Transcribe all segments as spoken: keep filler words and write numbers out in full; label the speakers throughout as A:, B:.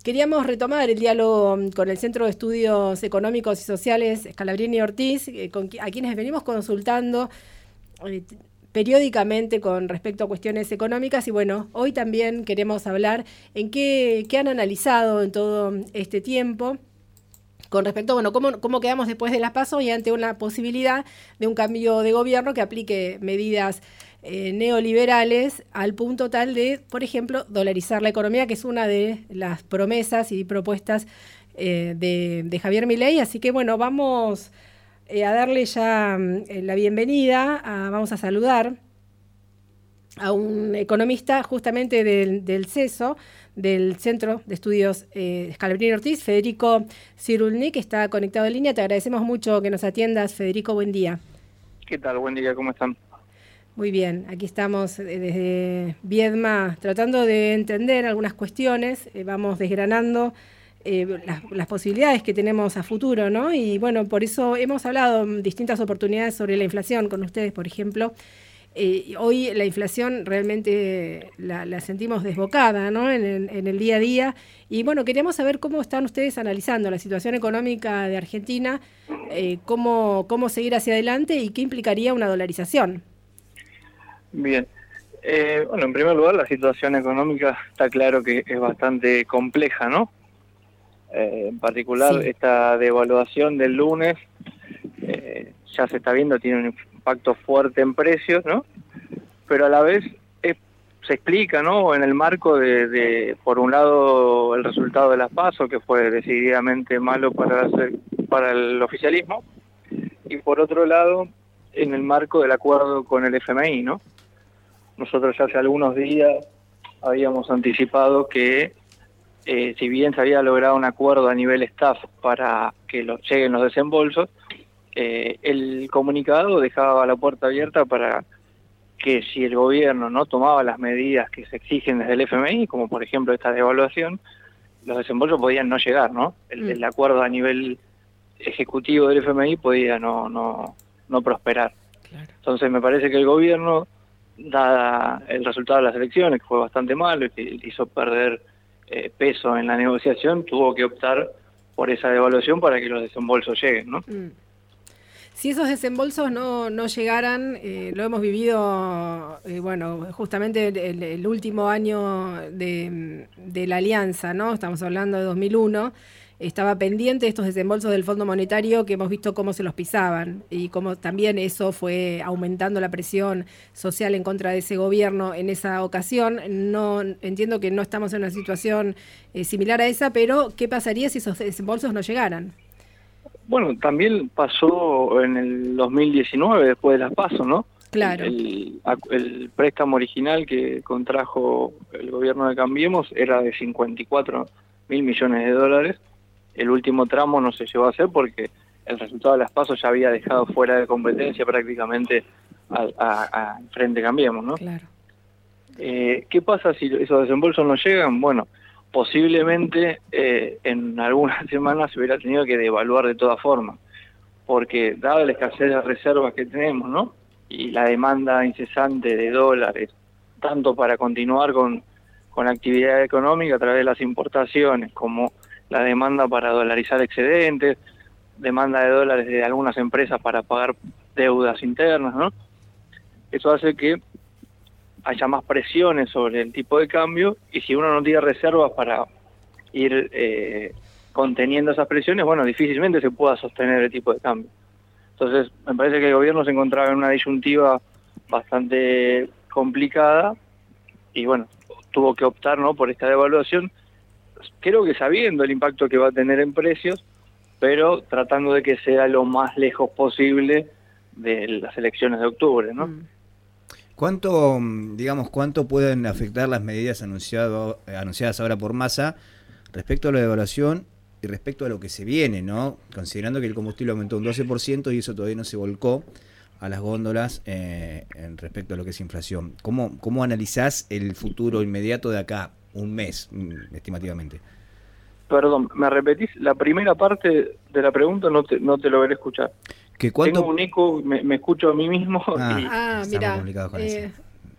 A: queríamos retomar el diálogo con el Centro de Estudios Económicos y Sociales Scalabrini Ortiz, eh, con, a quienes venimos consultando eh, periódicamente con respecto a cuestiones económicas, y bueno, hoy también queremos hablar en qué, qué han analizado en todo este tiempo con respecto a bueno, cómo, cómo quedamos después de las PASO y ante una posibilidad de un cambio de gobierno que aplique medidas eh, neoliberales al punto tal de, por ejemplo, dolarizar la economía, que es una de las promesas y propuestas eh, de, de Javier Milei. Así que bueno, vamos eh, a darle ya eh, la bienvenida, a, vamos a saludar a un economista justamente del, del CESO, del Centro de Estudios eh, Scalabrini Ortiz, Federico Cirulnik, que está conectado en línea. Te agradecemos mucho que nos atiendas, Federico, buen día.
B: ¿Qué tal? Buen día, ¿cómo están?
A: Muy bien, aquí estamos desde Viedma tratando de entender algunas cuestiones, eh, vamos desgranando eh, las, las posibilidades que tenemos a futuro, ¿no? Y bueno, por eso hemos hablado en distintas oportunidades sobre la inflación con ustedes, por ejemplo. Eh, hoy la inflación realmente la, la sentimos desbocada, ¿no? en, el, en el día a día. Y bueno, queríamos saber cómo están ustedes analizando la situación económica de Argentina, eh, cómo, cómo seguir hacia adelante y qué implicaría una dolarización.
B: Bien. Eh, bueno, en primer lugar, la situación económica está claro que es bastante compleja, ¿no? Eh, en particular, sí. Esta devaluación del lunes eh, ya se está viendo, tiene un impacto fuerte en precios, ¿no? Pero a la vez es, se explica, ¿no? En el marco de, de, por un lado, el resultado de las PASO, que fue decididamente malo para, hacer, para el oficialismo, y por otro lado, en el marco del acuerdo con el F M I, ¿no? Nosotros ya hace algunos días habíamos anticipado que eh, si bien se había logrado un acuerdo a nivel staff para que los, lleguen los desembolsos, eh, el comunicado dejaba la puerta abierta para que si el gobierno no tomaba las medidas que se exigen desde el F M I, como por ejemplo esta devaluación, los desembolsos podían no llegar, ¿no? El, mm. el acuerdo a nivel ejecutivo del F M I podía no, no, no prosperar. Claro. Entonces me parece que el gobierno, dada el resultado de las elecciones, que fue bastante malo y que hizo perder eh, peso en la negociación, tuvo que optar por esa devaluación para que los desembolsos lleguen, ¿no?
A: Mm. Si esos desembolsos no, no llegaran, eh, lo hemos vivido, eh, bueno, justamente el, el último año de, de la alianza, ¿no? Estamos hablando de dos mil uno. Estaba pendiente de estos desembolsos del Fondo Monetario, que hemos visto cómo se los pisaban y cómo también eso fue aumentando la presión social en contra de ese gobierno en esa ocasión. No entiendo que no estamos en una situación eh, similar a esa, pero ¿qué pasaría si esos desembolsos no llegaran?
B: Bueno, también pasó en el dos mil diecinueve, después de las PASO, ¿no?
A: Claro.
B: El, el préstamo original que contrajo el gobierno de Cambiemos era de cincuenta y cuatro mil millones de dólares. El último tramo no se llevó a hacer porque el resultado de las PASO ya había dejado fuera de competencia prácticamente al a, a Frente Cambiemos, ¿no?
A: Claro.
B: Eh, ¿Qué pasa si esos desembolsos no llegan? Bueno, posiblemente eh, en algunas semanas se hubiera tenido que devaluar de todas formas, porque dada la escasez de reservas que tenemos, ¿no? Y la demanda incesante de dólares, tanto para continuar con, con la actividad económica a través de las importaciones, como la demanda para dolarizar excedentes, demanda de dólares de algunas empresas para pagar deudas internas, ¿no? Eso hace que haya más presiones sobre el tipo de cambio, y si uno no tiene reservas para ir eh, conteniendo esas presiones, bueno, difícilmente se pueda sostener el tipo de cambio. Entonces, me parece que el gobierno se encontraba en una disyuntiva bastante complicada y, bueno, tuvo que optar, ¿no?, por esta devaluación, creo que sabiendo el impacto que va a tener en precios, pero tratando de que sea lo más lejos posible de las elecciones de octubre, ¿no? Mm.
C: ¿Cuánto, digamos, cuánto pueden afectar las medidas anunciado, eh, anunciadas ahora por Massa respecto a la devaluación y respecto a lo que se viene, ¿no? Considerando que el combustible aumentó un doce por ciento y eso todavía no se volcó a las góndolas eh, en respecto a lo que es inflación. ¿Cómo, cómo analizás el futuro inmediato de acá, un mes, estimativamente?
B: Perdón, ¿me repetís? La primera parte de la pregunta no te, no te logré escuchar.
C: ¿Que cuánto...
B: Tengo un eco, me, me escucho a mí mismo.
C: Ah,
B: y...
A: ah mira, eh,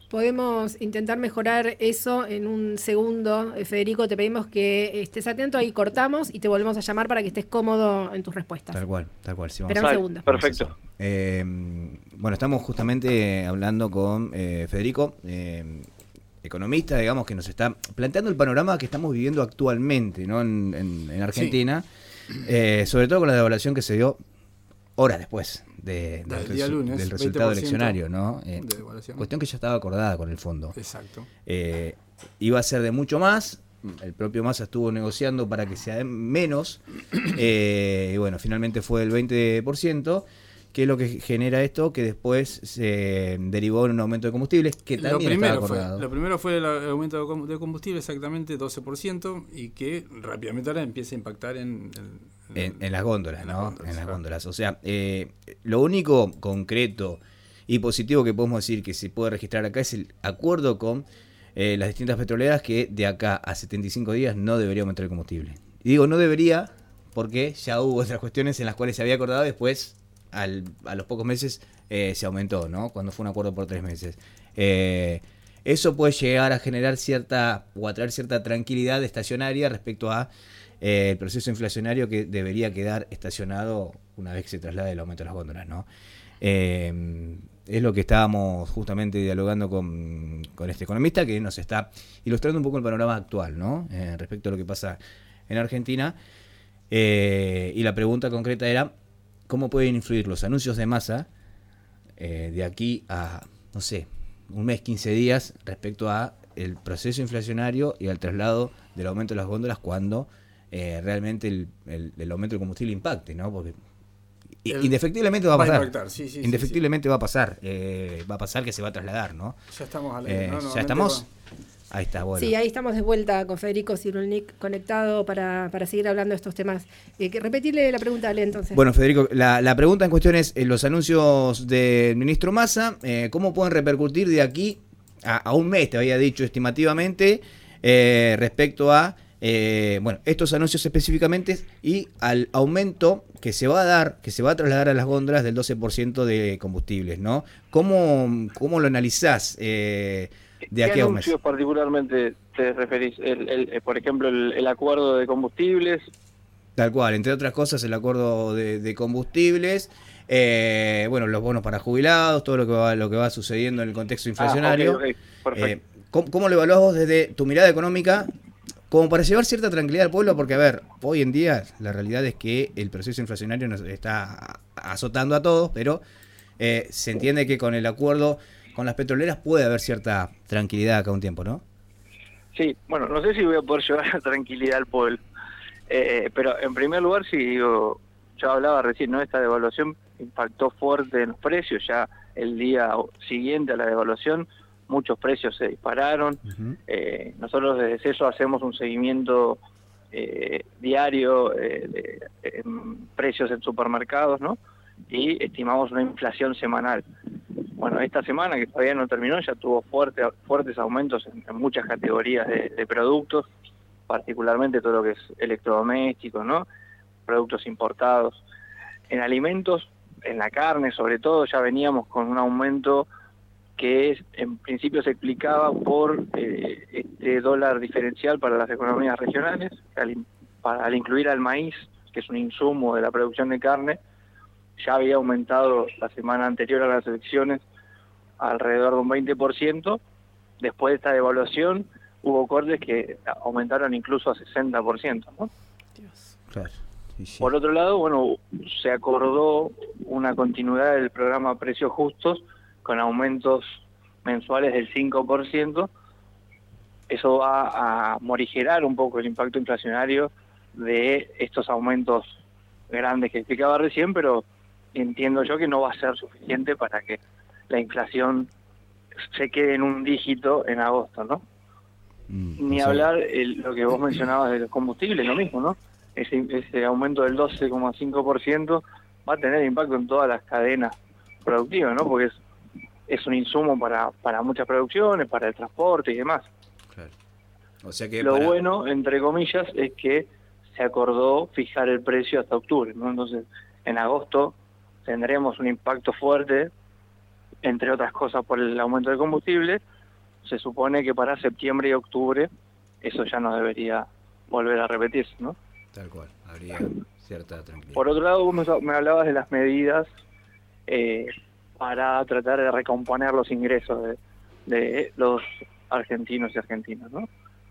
A: Podemos intentar mejorar eso en un segundo. Eh, Federico, te pedimos que estés atento, ahí cortamos y te volvemos a llamar para que estés cómodo en tus respuestas.
C: Tal cual, tal cual. Sí,
A: Espera un segundo.
B: Perfecto.
C: Eh, bueno, estamos justamente hablando con eh, Federico, eh, economista, digamos, que nos está planteando el panorama que estamos viviendo actualmente, ¿no? en, en, en Argentina, sí. eh, sobre todo con la devaluación que se dio horas después de, del, del, resu lunes, del resultado eleccionario, ¿no? Eh, cuestión que ya estaba acordada con el fondo.
D: Exacto.
C: Eh, iba a ser de mucho más, el propio Massa estuvo negociando para que sea menos, eh, y bueno, finalmente fue el veinte por ciento, que es lo que genera esto, que después se derivó en un aumento de combustibles, que también
D: lo primero
C: estaba acordado.
D: Fue, lo primero fue el aumento de combustible, exactamente doce por ciento, y que rápidamente ahora empieza a impactar en... en
C: En, en las góndolas,
D: en
C: ¿no?
D: Las góndolas,
C: en las
D: claro.
C: góndolas. O sea, eh, lo único concreto y positivo que podemos decir que se puede registrar acá es el acuerdo con eh, las distintas petroleras que de acá a setenta y cinco días no debería aumentar el combustible. Y digo no debería porque ya hubo otras cuestiones en las cuales se había acordado, después al, a los pocos meses eh, se aumentó, ¿no? Cuando fue un acuerdo por tres meses. Eh, eso puede llegar a generar cierta o a traer cierta tranquilidad estacionaria respecto a Eh, el proceso inflacionario que debería quedar estacionado una vez que se traslade el aumento de las góndolas, ¿no? Eh, es lo que estábamos justamente dialogando con, con este economista que nos está ilustrando un poco el panorama actual, ¿no? Eh, respecto a lo que pasa en Argentina. Eh, y la pregunta concreta era, ¿cómo pueden influir los anuncios de Massa eh, de aquí a, no sé, un mes, quince días respecto a el proceso inflacionario y al traslado del aumento de las góndolas cuando Eh, realmente el, el, el aumento del combustible impacte, ¿no? Porque el, indefectiblemente va a pasar. Va a sí, sí, indefectiblemente sí, sí. va a pasar. Eh, va a pasar que se va a trasladar, ¿no?
D: Ya estamos al
C: eh,
D: no, no,
C: ¿Ya estamos?
D: Va.
C: Ahí está, bueno.
A: Sí, ahí estamos de vuelta con Federico Cyrulnik conectado para, para seguir hablando de estos temas. Eh, que, repetirle la pregunta, Ale, entonces.
C: Bueno, Federico, la, la pregunta en cuestión es, eh, los anuncios del ministro Massa, eh, ¿cómo pueden repercutir de aquí a, a un mes, te había dicho estimativamente, eh, respecto a Eh, bueno, estos anuncios específicamente y al aumento que se va a dar, que se va a trasladar a las góndolas del doce por ciento de combustibles, ¿no? ¿Cómo, cómo lo analizás eh, de aquí a un mes?
B: ¿Qué anuncios particularmente te referís? El, el, por ejemplo, el, el acuerdo de combustibles.
C: Tal cual, entre otras cosas el acuerdo de, de combustibles, eh, bueno, los bonos para jubilados, todo lo que va, lo que va sucediendo en el contexto inflacionario.
B: Ah, okay, okay. Perfecto.
C: Eh, ¿cómo, ¿Cómo lo evaluás vos desde tu mirada económica? Como para llevar cierta tranquilidad al pueblo, porque a ver, hoy en día la realidad es que el proceso inflacionario nos está azotando a todos, pero eh, se entiende que con el acuerdo con las petroleras puede haber cierta tranquilidad acá un tiempo, ¿no?
B: Sí, bueno, no sé si voy a poder llevar la tranquilidad al pueblo, eh, pero en primer lugar, sí, digo, yo hablaba recién, ¿no? Esta devaluación impactó fuerte en los precios, ya el día siguiente a la devaluación muchos precios se dispararon. Uh-huh. eh, nosotros desde CESO hacemos un seguimiento eh, diario eh, de, de precios en supermercados, ¿no? Y estimamos una inflación semanal. Bueno, esta semana, que todavía no terminó, ya tuvo fuerte, fuertes aumentos en, en muchas categorías de, de productos, particularmente todo lo que es electrodomésticos, ¿no? Productos importados. En alimentos, en la carne sobre todo, ya veníamos con un aumento que es, en principio se explicaba por eh, este dólar diferencial para las economías regionales, al, para, al incluir al maíz, que es un insumo de la producción de carne, ya había aumentado la semana anterior a las elecciones alrededor de un veinte por ciento. Después de esta devaluación hubo cortes que aumentaron incluso a sesenta por ciento, ¿no?
C: Dios. Claro. Sí, sí.
B: Por otro lado, bueno, se acordó una continuidad del programa Precios Justos, con aumentos mensuales del cinco por ciento. Eso va a morigerar un poco el impacto inflacionario de estos aumentos grandes que explicaba recién, pero entiendo yo que no va a ser suficiente para que la inflación se quede en un dígito en agosto, ¿no? Mm, Ni hablar el, lo que vos mencionabas de los combustibles, lo mismo, ¿no? Ese, ese aumento del doce coma cinco por ciento va a tener impacto en todas las cadenas productivas, ¿no? Porque es es un insumo para, para muchas producciones, para el transporte y demás.
C: Claro. O sea que
B: lo
C: para...
B: bueno, entre comillas, es que se acordó fijar el precio hasta octubre, ¿no? Entonces, en agosto tendremos un impacto fuerte, entre otras cosas por el aumento del combustible, se supone que para septiembre y octubre eso ya no debería volver a repetirse, ¿no?
C: Tal cual, habría cierta tranquilidad.
B: Por otro lado, vos me hablabas de las medidas eh, para tratar de recomponer los ingresos de, de los argentinos y argentinas, ¿no?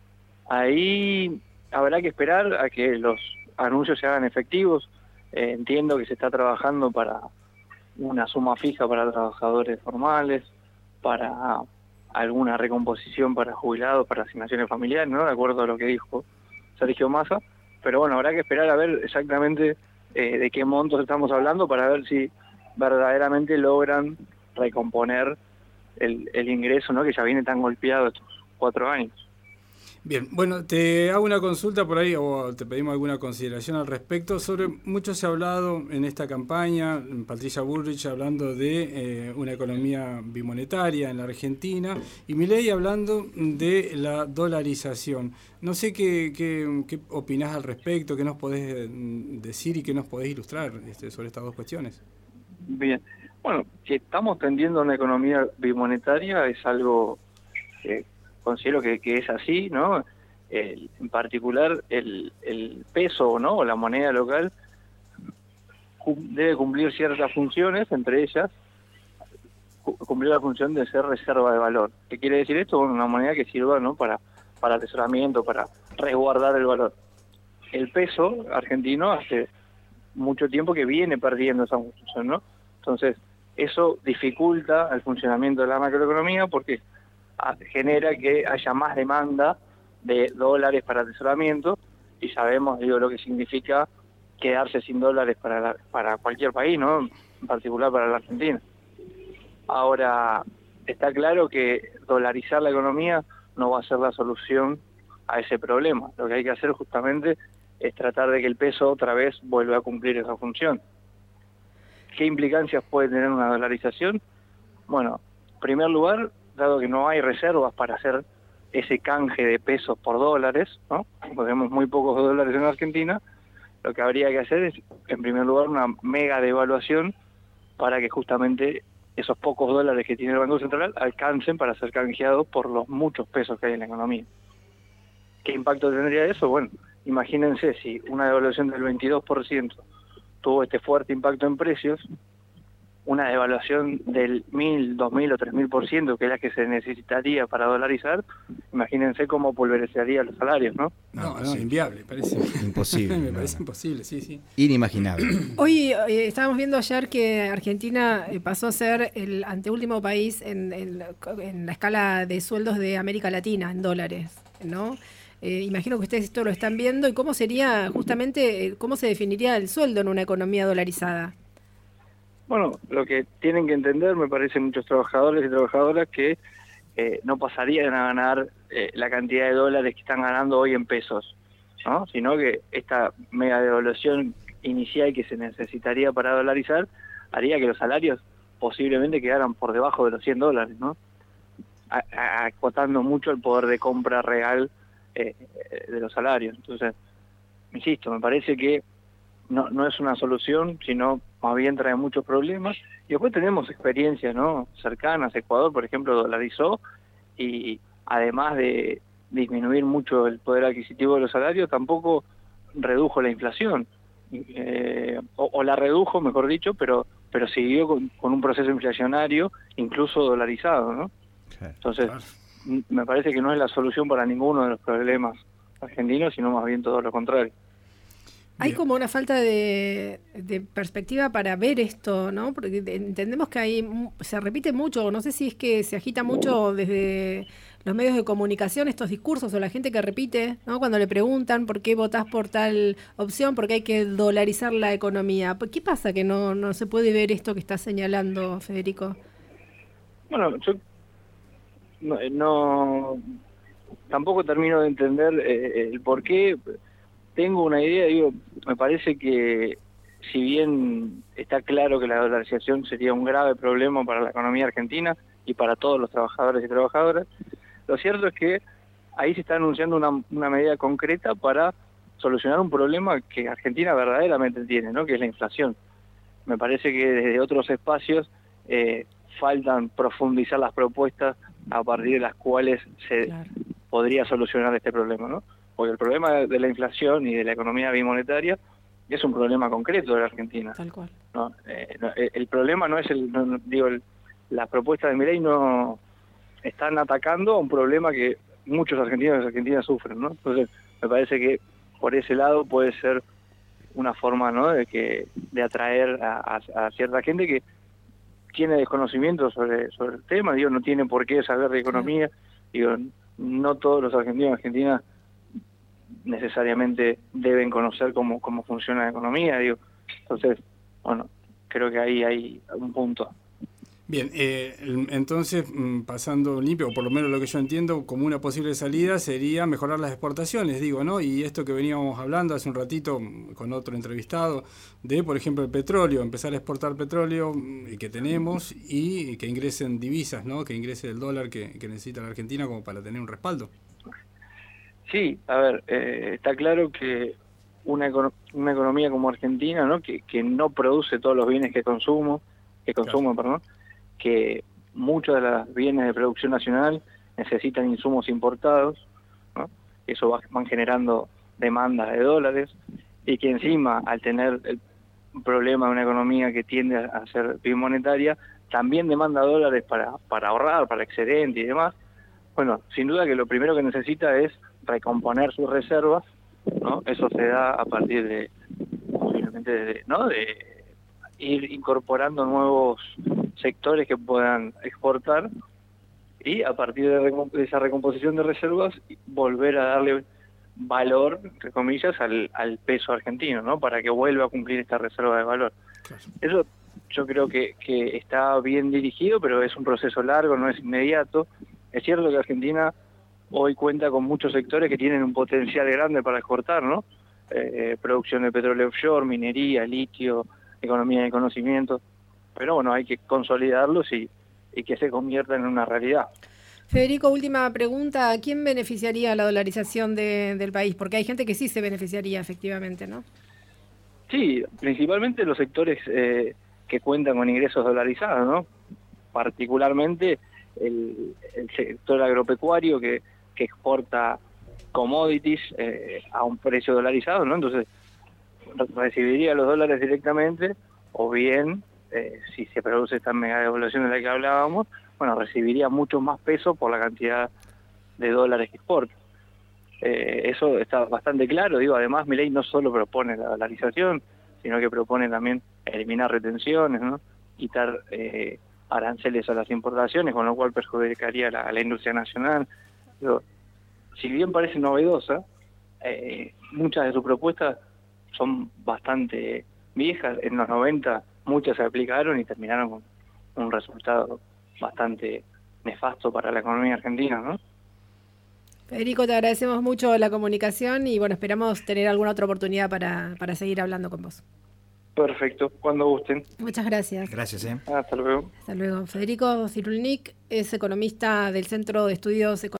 B: Ahí habrá que esperar a que los anuncios se hagan efectivos. Eh, entiendo que se está trabajando para una suma fija para trabajadores formales, para alguna recomposición para jubilados, para asignaciones familiares, ¿no? De acuerdo a lo que dijo Sergio Massa. Pero bueno, habrá que esperar a ver exactamente eh, de qué montos estamos hablando para ver si verdaderamente logran recomponer el, el ingreso, ¿no? Que ya viene tan golpeado estos cuatro años.
D: Bien, bueno, te hago una consulta por ahí, o te pedimos alguna consideración al respecto. Sobre mucho se ha hablado en esta campaña, Patricia Bullrich hablando de eh, una economía bimonetaria en la Argentina, y Milei hablando de la dolarización. No sé qué, qué, qué opinás al respecto, qué nos podés decir y qué nos podés ilustrar este, sobre estas dos cuestiones.
B: Bien, bueno, que estamos tendiendo a una economía bimonetaria es algo que considero que, que es así, ¿no? El, en particular el, el peso, ¿no? O la moneda local debe cumplir ciertas funciones, entre ellas cumplir la función de ser reserva de valor. ¿Qué quiere decir esto? Bueno, una moneda que sirva, ¿no? para, para atesoramiento, para resguardar el valor. El peso argentino hace mucho tiempo que viene perdiendo esa función, ¿no? Entonces, eso dificulta el funcionamiento de la macroeconomía porque genera que haya más demanda de dólares para atesoramiento, y sabemos, digo, lo que significa quedarse sin dólares para la, para cualquier país, ¿no? En particular para la Argentina. Ahora, está claro que dolarizar la economía no va a ser la solución a ese problema. Lo que hay que hacer justamente es tratar de que el peso otra vez vuelva a cumplir esa función. ¿Qué implicancias puede tener una dolarización? Bueno, en primer lugar, dado que no hay reservas para hacer ese canje de pesos por dólares, ¿no? Tenemos muy pocos dólares en Argentina, lo que habría que hacer es, en primer lugar, una mega devaluación para que justamente esos pocos dólares que tiene el Banco Central alcancen para ser canjeados por los muchos pesos que hay en la economía. ¿Qué impacto tendría eso? Bueno, imagínense si una devaluación del veintidós por ciento tuvo este fuerte impacto en precios, una devaluación del mil, dos mil o tres mil por ciento, que es la que se necesitaría para dolarizar, imagínense cómo pulverizaría los salarios, ¿no?
D: No, no, sí. Inviable, parece.
C: Imposible.
D: Me parece imposible, sí, sí.
C: Inimaginable.
A: Hoy eh, estábamos viendo ayer que Argentina eh, pasó a ser el anteúltimo país en, en, en la escala de sueldos de América Latina, en dólares, ¿no? Eh, imagino que ustedes esto lo están viendo, y cómo sería justamente, cómo se definiría el sueldo en una economía dolarizada.
B: Bueno, lo que tienen que entender, me parece, muchos trabajadores y trabajadoras, que eh, no pasarían a ganar eh, la cantidad de dólares que están ganando hoy en pesos, ¿no? Sino que esta mega devaluación inicial que se necesitaría para dolarizar haría que los salarios posiblemente quedaran por debajo de los cien dólares, ¿no? A, a, acotando mucho el poder de compra real eh, de los salarios. Entonces, insisto, me parece que no, no es una solución, sino más bien trae muchos problemas. Y después tenemos experiencias, ¿no? cercanas. Ecuador, por ejemplo, dolarizó, y además de disminuir mucho el poder adquisitivo de los salarios, tampoco redujo la inflación, eh, o, o la redujo, mejor dicho, pero pero siguió con, con un proceso inflacionario, incluso dolarizado, ¿no? Entonces, claro, me parece que no es la solución para ninguno de los problemas argentinos, sino más bien todo lo contrario.
A: Hay como una falta de, de perspectiva para ver esto, ¿no? Porque entendemos que ahí se repite mucho, no sé si es que se agita mucho desde los medios de comunicación estos discursos, o la gente que repite, ¿no? Cuando le preguntan por qué votás por tal opción, porque hay que dolarizar la economía. ¿Qué pasa que no, no se puede ver esto que está señalando Federico?
B: Bueno, yo no, no tampoco termino de entender eh, el por qué. Tengo una idea, digo, me parece que si bien está claro que la dolarización sería un grave problema para la economía argentina y para todos los trabajadores y trabajadoras, lo cierto es que ahí se está anunciando una, una medida concreta para solucionar un problema que Argentina verdaderamente tiene, ¿no? Que es la inflación. Me parece que desde otros espacios eh, faltan profundizar las propuestas a partir de las cuales se
A: Claro.
B: podría solucionar este problema, ¿no? Porque el problema de la inflación y de la economía bimonetaria es un problema concreto de la Argentina.
A: Tal cual.
B: ¿No? Eh, no, el, el problema no es el, no, no, digo, el, las propuestas de Milei no están atacando a un problema que muchos argentinos y argentinas sufren, ¿no? Entonces, me parece que por ese lado puede ser una forma, ¿no?, de que de atraer a, a, a cierta gente que tiene desconocimiento sobre sobre el tema, digo, no tiene por qué saber de economía, digo, no todos los argentinos y argentinas necesariamente deben conocer cómo cómo funciona la economía, digo, entonces, bueno, creo que ahí hay un punto.
D: Bien, eh, entonces, pasando limpio, o por lo menos lo que yo entiendo, como una posible salida sería mejorar las exportaciones, digo, ¿no? Y esto que veníamos hablando hace un ratito con otro entrevistado, de, por ejemplo, el petróleo, empezar a exportar petróleo que tenemos y que ingresen divisas, ¿no? Que ingrese el dólar que, que necesita la Argentina como para tener un respaldo.
B: Sí, a ver, eh, está claro que una, una economía como Argentina, ¿no?, que, que no produce todos los bienes que consumo, que consumo, claro. perdón, que muchos de los bienes de producción nacional necesitan insumos importados, ¿no? Eso va, van generando demandas de dólares, y que encima, al tener el problema de una economía que tiende a ser bimonetaria, también demanda dólares para, para ahorrar, para excedente y demás. Bueno, sin duda que lo primero que necesita es recomponer sus reservas, ¿no? Eso se da a partir de, posiblemente, de, ¿no?, de ir incorporando nuevos sectores que puedan exportar, y a partir de esa recomposición de reservas volver a darle valor, entre comillas, al, al peso argentino, ¿no?, para que vuelva a cumplir esta reserva de valor. Claro. Eso yo creo que, que está bien dirigido, pero es un proceso largo, no es inmediato. Es cierto que Argentina hoy cuenta con muchos sectores que tienen un potencial grande para exportar, ¿no? Eh, producción de petróleo offshore, minería, litio, economía de conocimiento, pero bueno, hay que consolidarlos y, y que se conviertan en una realidad.
A: Federico, última pregunta, ¿a quién beneficiaría la dolarización de, del país? Porque hay gente que sí se beneficiaría efectivamente, ¿no?
B: Sí, principalmente los sectores eh, que cuentan con ingresos dolarizados, ¿no? Particularmente el, el sector agropecuario que, que exporta commodities eh, a un precio dolarizado, ¿no? Entonces recibiría los dólares directamente, o bien, eh, si se produce esta mega devaluación de la que hablábamos, bueno, recibiría mucho más peso por la cantidad de dólares que exporta. Eh, eso está bastante claro, digo, además Milei no solo propone la dolarización, sino que propone también eliminar retenciones, ¿no?, quitar eh, aranceles a las importaciones, con lo cual perjudicaría a la, a la industria nacional. Digo, si bien parece novedosa, eh, muchas de sus propuestas son bastante viejas. En los noventa muchas se aplicaron y terminaron con un resultado bastante nefasto para la economía argentina, ¿no?
A: Federico, te agradecemos mucho la comunicación y bueno, esperamos tener alguna otra oportunidad para, para seguir hablando con vos.
B: Perfecto, cuando gusten.
A: Muchas gracias.
C: Gracias, ¿eh?
B: Hasta luego.
A: Hasta luego. Federico Cirulnik es economista del Centro de Estudios Económicos